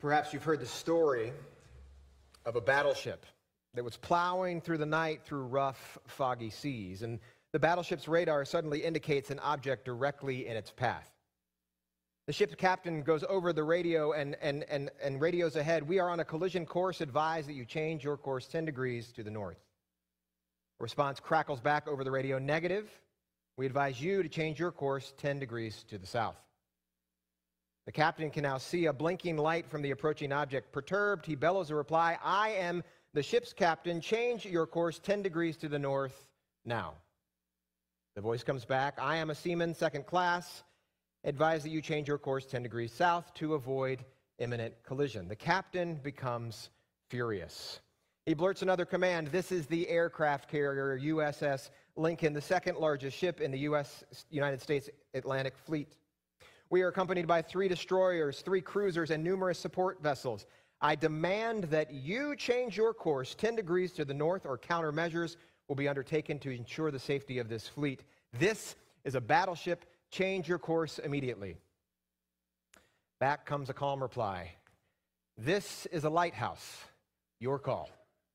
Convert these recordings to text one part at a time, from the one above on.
Perhaps you've heard the story of a battleship that was plowing through the night through rough, foggy seas, and the battleship's radar suddenly indicates an object directly in its path. The ship's captain goes over the radio and radios ahead, "We are on a collision course. Advise that you change your course 10 degrees to the north." A response crackles back over the radio, "Negative. We advise you to change your course 10 degrees to the south." The captain can now see a blinking light from the approaching object. Perturbed, he bellows a reply, "I am the ship's captain. Change your course 10 degrees to the north now." The voice comes back, "I am a seaman, second class. Advise that you change your course 10 degrees south to avoid imminent collision." The captain becomes furious. He blurts another command. This is the aircraft carrier USS Lincoln, the second largest ship in the United States Atlantic Fleet. We are accompanied by 3 destroyers, 3 cruisers, and numerous support vessels. I demand that you change your course 10 degrees to the north, or countermeasures will be undertaken to ensure the safety of this fleet. This is a battleship. Change your course immediately. Back comes a calm reply. This is a lighthouse. Your call.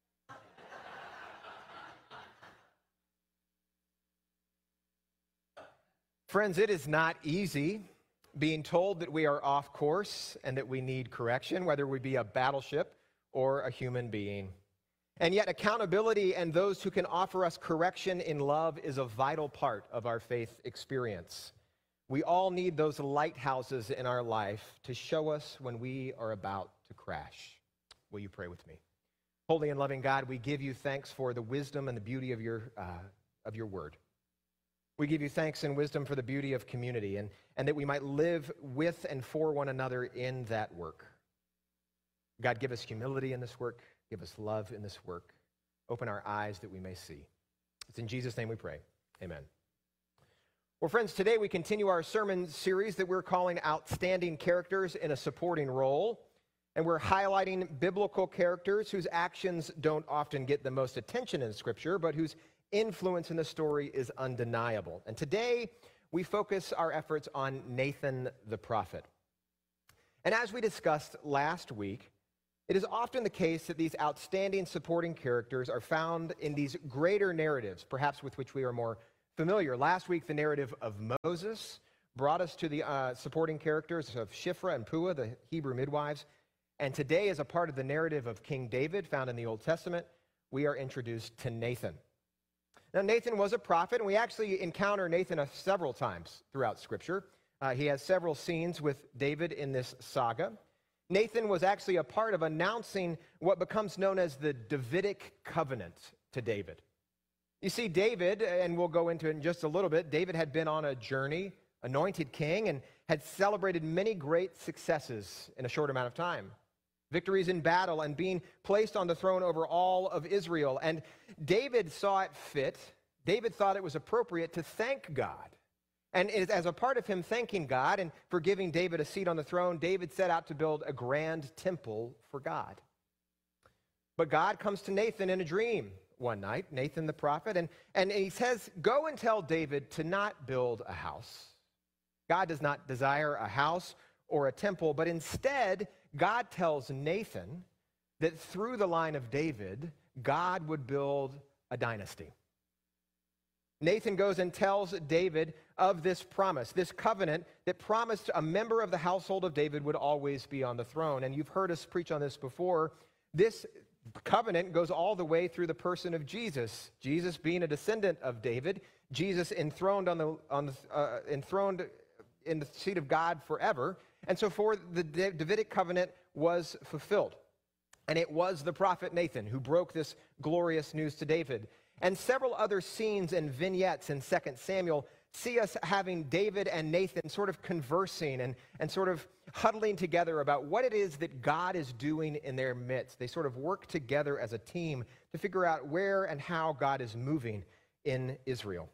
Friends, it is not easy being told that we are off course and that we need correction, whether we be a battleship or a human being. And yet accountability and those who can offer us correction in love is a vital part of our faith experience. We all need those lighthouses in our life to show us when we are about to crash. Will you pray with me? Holy and loving God, we give you thanks for the wisdom and the beauty of your word. We give you thanks and wisdom for the beauty of community and that we might live with and for one another in that work. God, give us humility in this work. Give us love in this work. Open our eyes that we may see. It's in Jesus' name we pray. Amen. Well, friends, today we continue our sermon series that we're calling Outstanding Characters in a Supporting Role. And we're highlighting biblical characters whose actions don't often get the most attention in Scripture, but whose influence in the story is undeniable. And today, we focus our efforts on Nathan the prophet. And as we discussed last week, it is often the case that these outstanding supporting characters are found in these greater narratives, perhaps with which we are more familiar. Last week, the narrative of Moses brought us to the supporting characters of Shiphrah and Puah, the Hebrew midwives. And today, as a part of the narrative of King David found in the Old Testament, we are introduced to Nathan. Now, Nathan was a prophet, and we actually encounter Nathan several times throughout Scripture. He has several scenes with David in this saga. Nathan was actually a part of announcing what becomes known as the Davidic covenant to David. You see, David, and we'll go into it in just a little bit, David had been on a journey, anointed king, and had celebrated many great successes in a short amount of time. Victories in battle and being placed on the throne over all of Israel. And David saw it fit. David thought it was appropriate to thank God. And as a part of him thanking God and for giving David a seat on the throne, David set out to build a grand temple for God. But God comes to Nathan in a dream one night, Nathan the prophet, and he says, "Go and tell David to not build a house." God does not desire a house or a temple, but instead, God tells Nathan that through the line of David, God would build a dynasty. Nathan goes and tells David of this promise, this covenant that promised a member of the household of David would always be on the throne. And you've heard us preach on this before. This covenant goes all the way through the person of Jesus. Jesus being a descendant of David, Jesus enthroned enthroned in the seat of God forever. And so for the Davidic covenant was fulfilled. And it was the prophet Nathan who broke this glorious news to David. And several other scenes and vignettes in 2 Samuel see us having David and Nathan sort of conversing and sort of huddling together about what it is that God is doing in their midst. They sort of work together as a team to figure out where and how God is moving in Israel.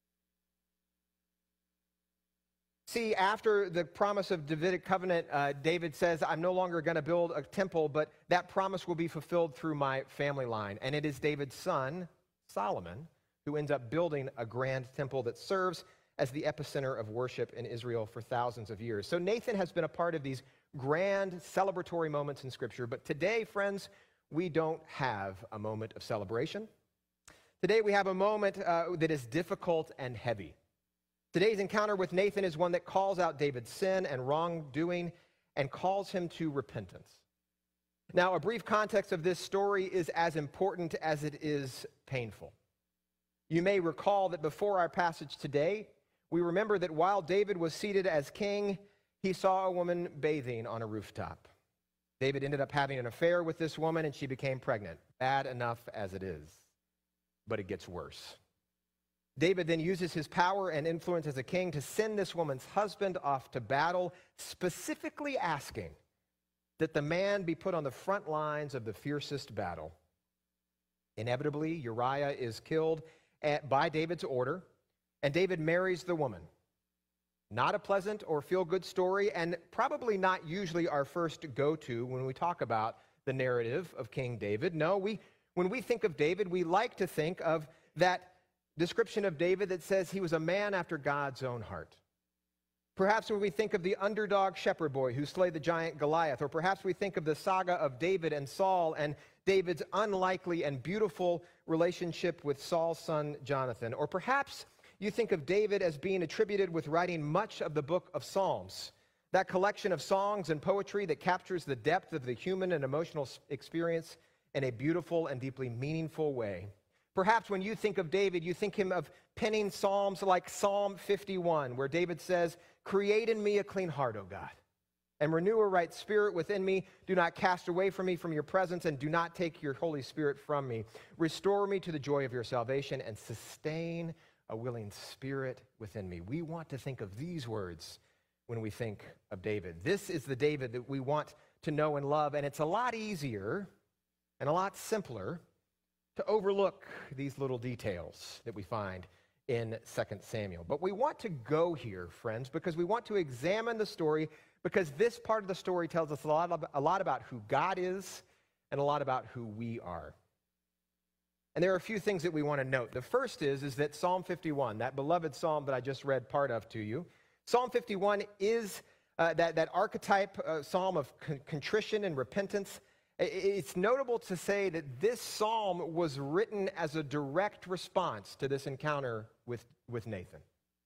See, after the promise of Davidic covenant, David says, "I'm no longer going to build a temple, but that promise will be fulfilled through my family line." And it is David's son, Solomon, who ends up building a grand temple that serves as the epicenter of worship in Israel for thousands of years. So Nathan has been a part of these grand celebratory moments in Scripture. But today, friends, we don't have a moment of celebration. Today we have a moment that is difficult and heavy. Today's encounter with Nathan is one that calls out David's sin and wrongdoing and calls him to repentance. Now, a brief context of this story is as important as it is painful. You may recall that before our passage today, we remember that while David was seated as king, he saw a woman bathing on a rooftop. David ended up having an affair with this woman, and she became pregnant. Bad enough as it is, but it gets worse. David then uses his power and influence as a king to send this woman's husband off to battle, specifically asking that the man be put on the front lines of the fiercest battle. Inevitably, Uriah is killed by David's order, and David marries the woman. Not a pleasant or feel-good story, and probably not usually our first go-to when we talk about the narrative of King David. No, when we think of David, we like to think of that description of David that says he was a man after God's own heart. Perhaps when we think of the underdog shepherd boy who slayed the giant Goliath, or perhaps we think of the saga of David and Saul and David's unlikely and beautiful relationship with Saul's son Jonathan, or perhaps you think of David as being attributed with writing much of the book of Psalms, that collection of songs and poetry that captures the depth of the human and emotional experience in a beautiful and deeply meaningful way. Perhaps when you think of David, you think him of penning psalms like Psalm 51, where David says, "Create in me a clean heart, O God, and renew a right spirit within me. Do not cast away from me from your presence, and do not take your Holy Spirit from me. Restore me to the joy of your salvation, and sustain a willing spirit within me." We want to think of these words when we think of David. This is the David that we want to know and love, and it's a lot easier and a lot simpler to overlook these little details that we find in 2 Samuel. But we want to go here, friends, because we want to examine the story, because this part of the story tells us a lot about who God is and a lot about who we are. And there are a few things that we want to note. The first is that Psalm 51, that beloved psalm that I just read part of to you, Psalm 51 is that archetype psalm of contrition and repentance. It's notable to say that this psalm was written as a direct response to this encounter with Nathan.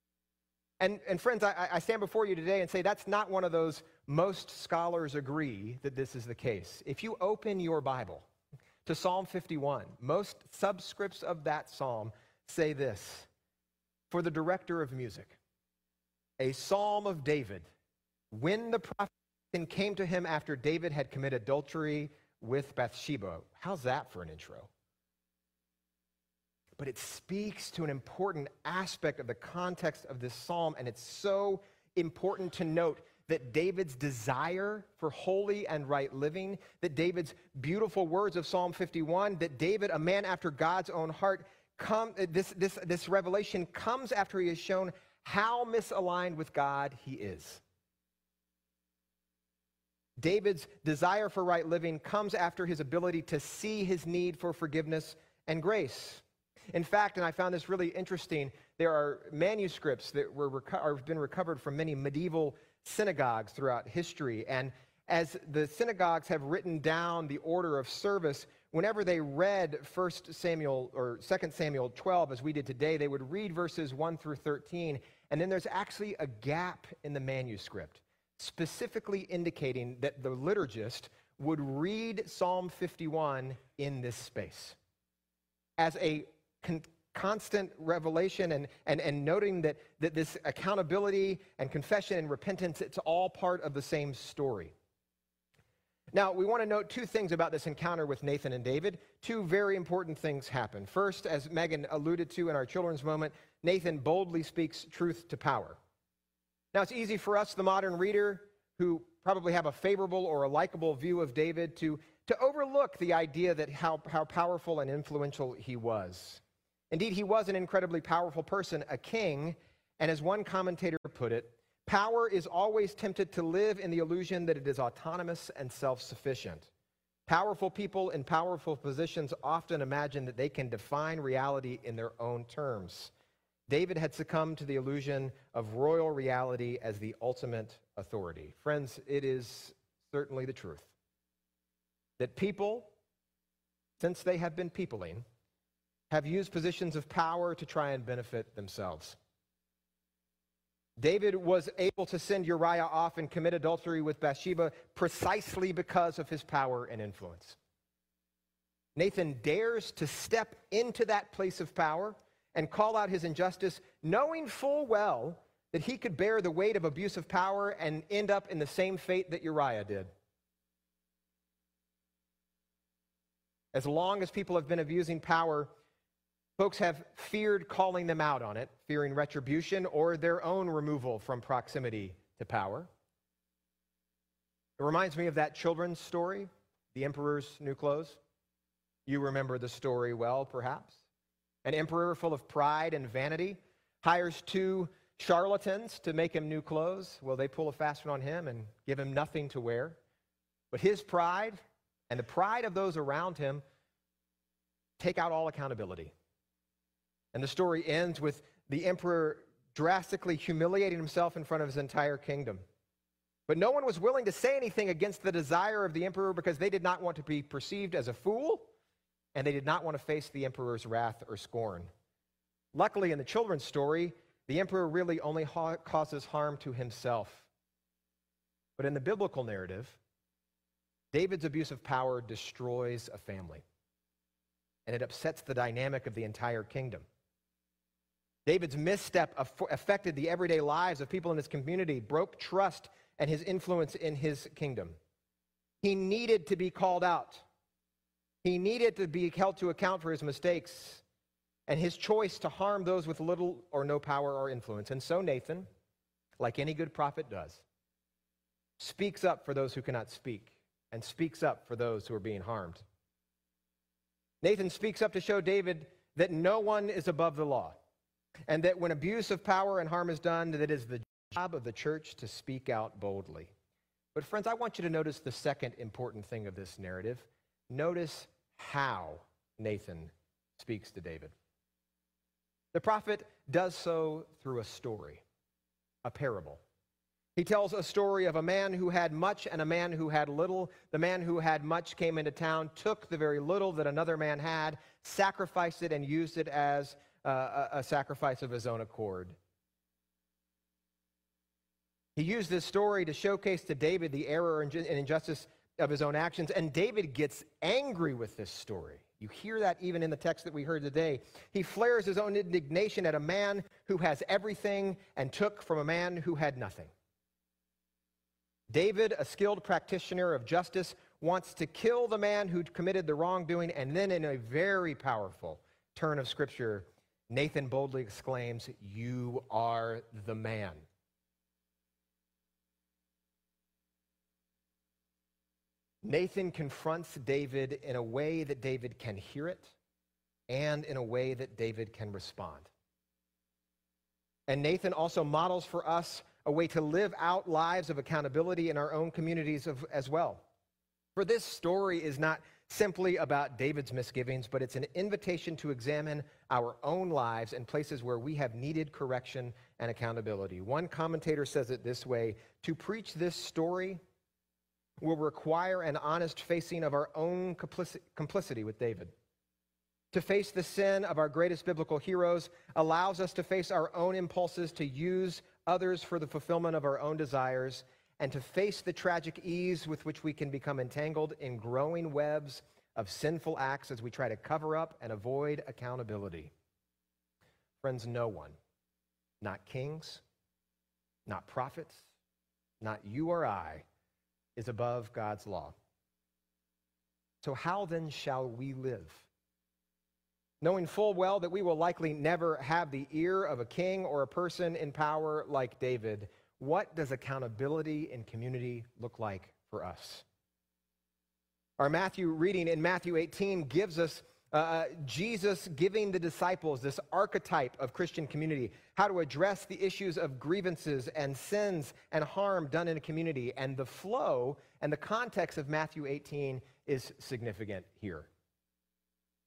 And friends, I stand before you today and say that's not one of those most scholars agree that this is the case. If you open your Bible to Psalm 51, most subscripts of that psalm say this: "For the director of music, a psalm of David, when the prophet came to him after David had committed adultery with Bathsheba." How's that for an intro? But it speaks to an important aspect of the context of this psalm, and it's so important to note that David's desire for holy and right living, that David's beautiful words of Psalm 51, that David, a man after God's own heart, this revelation comes after he has shown how misaligned with God he is. David's desire for right living comes after his ability to see his need for forgiveness and grace. In fact, and I found this really interesting, there are manuscripts that have been recovered from many medieval synagogues throughout history. And as the synagogues have written down the order of service, whenever they read 1 Samuel or 2 Samuel 12, as we did today, they would read verses 1 through 13, and then there's actually a gap in the manuscript, specifically indicating that the liturgist would read Psalm 51 in this space as a constant revelation and noting that this accountability and confession and repentance, it's all part of the same story. Now, we want to note two things about this encounter with Nathan and David. Two very important things happen. First, as Megan alluded to in our children's moment, Nathan boldly speaks truth to power. Now, it's easy for us, the modern reader, who probably have a favorable or a likable view of David, to overlook the idea that how powerful and influential he was. Indeed, he was an incredibly powerful person, a king, and as one commentator put it, power is always tempted to live in the illusion that it is autonomous and self-sufficient. Powerful people in powerful positions often imagine that they can define reality in their own terms. David had succumbed to the illusion of royal reality as the ultimate authority. Friends, it is certainly the truth that people, since they have been peopling, have used positions of power to try and benefit themselves. David was able to send Uriah off and commit adultery with Bathsheba precisely because of his power and influence. Nathan dares to step into that place of power and call out his injustice, knowing full well that he could bear the weight of abuse of power and end up in the same fate that Uriah did. As long as people have been abusing power, folks have feared calling them out on it, fearing retribution or their own removal from proximity to power. It reminds me of that children's story, The Emperor's New Clothes. You remember the story well, perhaps. An emperor full of pride and vanity hires two charlatans to make him new clothes. Well, they pull a fast one on him and give him nothing to wear. But his pride and the pride of those around him take out all accountability. And the story ends with the emperor drastically humiliating himself in front of his entire kingdom. But no one was willing to say anything against the desire of the emperor because they did not want to be perceived as a fool, and they did not want to face the emperor's wrath or scorn. Luckily, in the children's story, the emperor really only causes harm to himself. But in the biblical narrative, David's abuse of power destroys a family, and it upsets the dynamic of the entire kingdom. David's misstep affected the everyday lives of people in his community, broke trust and his influence in his kingdom. He needed to be called out. He needed to be held to account for his mistakes and his choice to harm those with little or no power or influence. And so Nathan, like any good prophet does, speaks up for those who cannot speak and speaks up for those who are being harmed. Nathan speaks up to show David that no one is above the law, and that when abuse of power and harm is done, that it is the job of the church to speak out boldly. But friends, I want you to notice the second important thing of this narrative. Notice how Nathan speaks to David. The prophet does so through a story, a parable. He tells a story of a man who had much and a man who had little. The man who had much came into town, took the very little that another man had, sacrificed it, and used it as a sacrifice of his own accord. He used this story to showcase to David the error and injustice of his own actions, and David gets angry with this story. You hear that even in the text that we heard today. He flares his own indignation at a man who has everything and took from a man who had nothing. David, a skilled practitioner of justice, wants to kill the man who committed the wrongdoing, and then in a very powerful turn of Scripture, Nathan boldly exclaims, "You are the man." Nathan confronts David in a way that David can hear it and in a way that David can respond. And Nathan also models for us a way to live out lives of accountability in our own communities as well. For this story is not simply about David's misgivings, but it's an invitation to examine our own lives and places where we have needed correction and accountability. One commentator says it this way: to preach this story will require an honest facing of our own complicity with David. To face the sin of our greatest biblical heroes allows us to face our own impulses to use others for the fulfillment of our own desires, and to face the tragic ease with which we can become entangled in growing webs of sinful acts as we try to cover up and avoid accountability. Friends, no one, not kings, not prophets, not you or I, is above God's law. So how then shall we live? Knowing full well that we will likely never have the ear of a king or a person in power like David, what does accountability in community look like for us? Our Matthew reading in Matthew 18 gives us Jesus giving the disciples this archetype of Christian community, how to address the issues of grievances and sins and harm done in a community. And the flow and the context of Matthew 18 is significant here.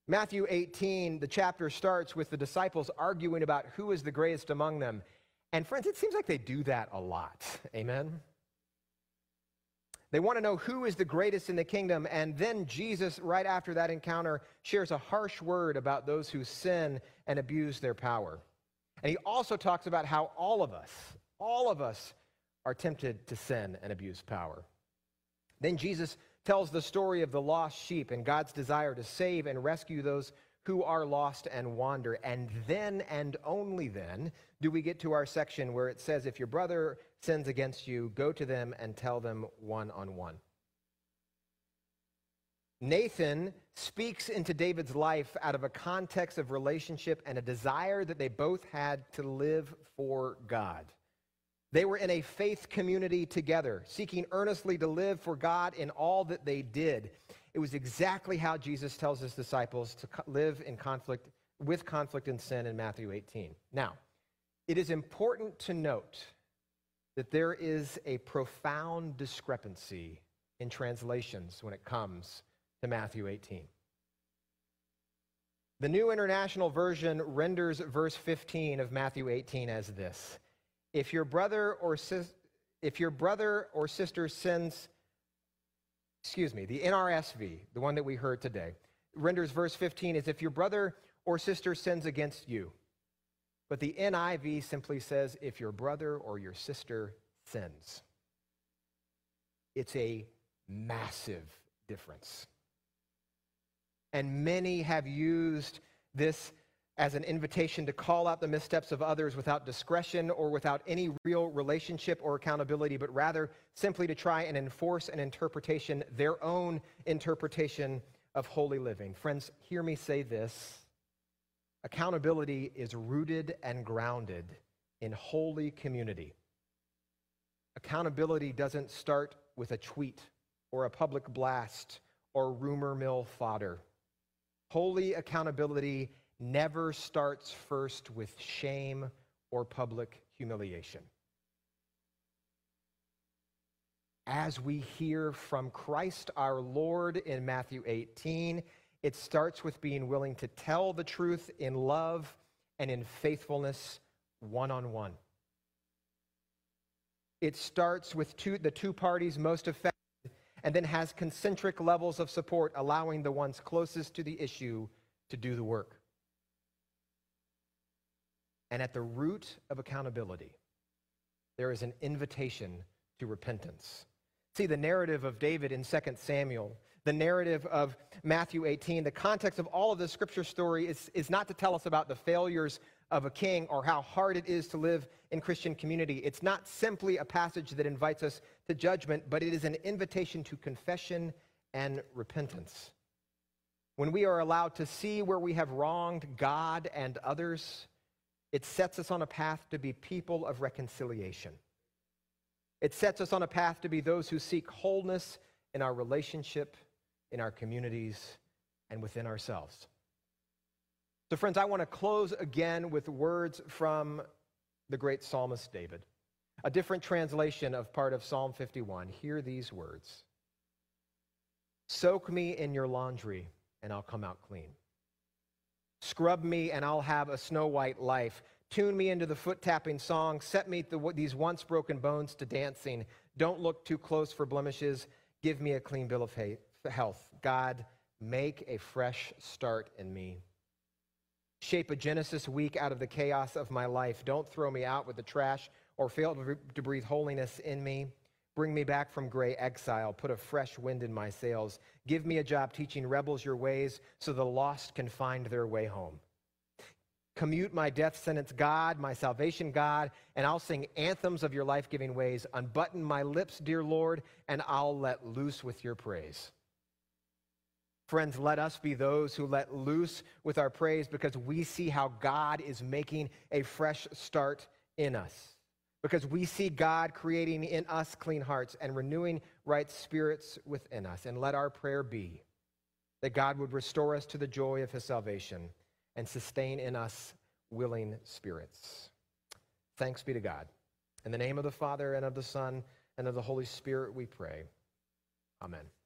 Matthew 18, the chapter starts with the disciples arguing about who is the greatest among them. And friends, it seems like they do that a lot. Amen? They want to know who is the greatest in the kingdom. And then Jesus, right after that encounter, shares a harsh word about those who sin and abuse their power. And he also talks about how all of us are tempted to sin and abuse power. Then Jesus tells the story of the lost sheep and God's desire to save and rescue those who are lost and wander. And then, and only then, do we get to our section where it says, if your brother sins against you, go to them and tell them one-on-one. Nathan speaks into David's life out of a context of relationship and a desire that they both had to live for God. They were in a faith community together, seeking earnestly to live for God in all that they did. It was exactly how Jesus tells his disciples to live in conflict, with conflict and sin in Matthew 18. Now, it is important to note that there is a profound discrepancy in translations when it comes to Matthew 18. The New International Version renders verse 15 of Matthew 18 as this: If your brother or sister sins, the NRSV, the one that we heard today, renders verse 15 as if your brother or sister sins against you. But the NIV simply says, if your brother or your sister sins. It's a massive difference. And many have used this as an invitation to call out the missteps of others without discretion or without any real relationship or accountability, but rather simply to try and enforce an interpretation, their own interpretation of holy living. Friends, hear me say this. Accountability is rooted and grounded in holy community. Accountability doesn't start with a tweet or a public blast or rumor mill fodder. Holy accountability never starts first with shame or public humiliation. As we hear from Christ our Lord in Matthew 18, it starts with being willing to tell the truth in love and in faithfulness one-on-one. It starts with the two parties most affected and then has concentric levels of support, allowing the ones closest to the issue to do the work. And at the root of accountability, there is an invitation to repentance. See, the narrative of David in 2 Samuel, the narrative of Matthew 18, the context of all of the scripture story is not to tell us about the failures of a king or how hard it is to live in Christian community. It's not simply a passage that invites us to judgment, but it is an invitation to confession and repentance. When we are allowed to see where we have wronged God and others, it sets us on a path to be people of reconciliation. It sets us on a path to be those who seek wholeness in our relationship, in our communities, and within ourselves. So friends, I want to close again with words from the great psalmist David. A different translation of part of Psalm 51. Hear these words. Soak me in your laundry, and I'll come out clean. Scrub me, and I'll have a snow-white life. Tune me into the foot-tapping song. Set me these once broken bones to dancing. Don't look too close for blemishes. Give me a clean bill of health. God, make a fresh start in me. Shape a Genesis week out of the chaos of my life. Don't throw me out with the trash or fail to breathe holiness in me. Bring me back from gray exile. Put a fresh wind in my sails. Give me a job teaching rebels your ways so the lost can find their way home. Commute my death sentence, God, my salvation, God, and I'll sing anthems of your life-giving ways. Unbutton my lips, dear Lord, and I'll let loose with your praise. Friends, let us be those who let loose with our praise because we see how God is making a fresh start in us. Because we see God creating in us clean hearts and renewing right spirits within us. And let our prayer be that God would restore us to the joy of his salvation and sustain in us willing spirits. Thanks be to God. In the name of the Father, and of the Son, and of the Holy Spirit we pray. Amen.